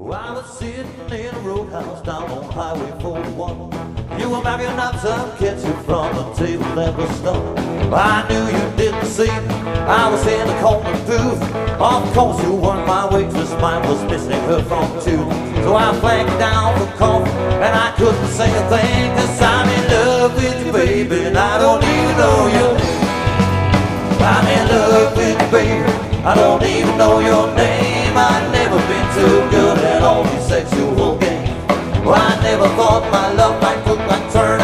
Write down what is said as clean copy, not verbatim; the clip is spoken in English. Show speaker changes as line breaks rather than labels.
I was sitting in a roadhouse down on Highway 41. You were maybe not some catch you from the table that was stuck. I knew you didn't see me. I was in the corner booth. Of course you weren't my waitress, mine was missing her from too. So I flagged down for coffee, and I couldn't say a thing, 'cause I'm in love with you, baby, and I don't even know your name. I'm in love with you, baby, I don't even know your name. I've never been too good at all these sexual games. Well, I never thought my love might turn